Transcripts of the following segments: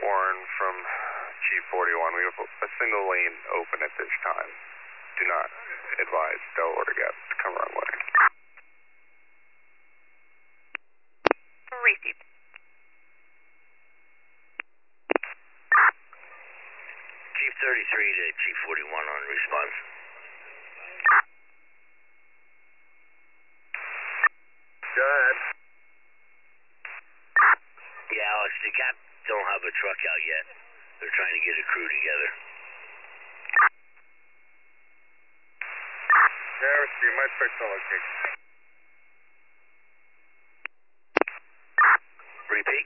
Warren from Chief 41. We have a single lane open at this time. Do not advise Delaware Gap to come wrong way. Received. Chief 33 to Chief 41 on response. Go ahead. Yeah, Alex, the Gap don't have a truck out yet. They're trying to get a crew together. Yeah, receive. My personal location. Repeat.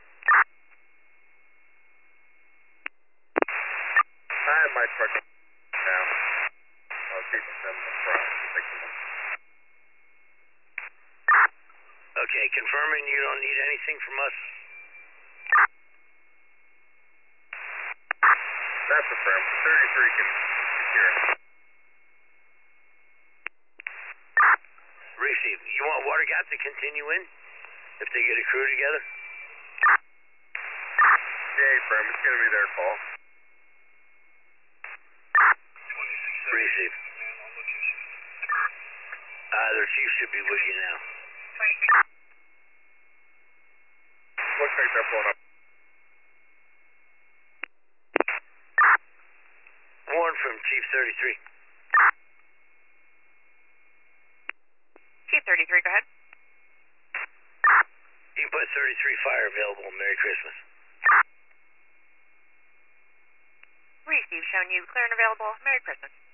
I have my truck now. I'll keep them in front. Okay, confirming you don't need anything from us? That's affirmed. 33 can secure. Receive. You want Water Gap to continue in if they get a crew together? Yeah, affirm. It's going to be their call. Receive. Their chief should be with you now. Looks like they're pulling up. Warren from Chief 33. Chief 33, go ahead. You can put 33 fire available. Merry Christmas. Received, showing you clear and available. Merry Christmas.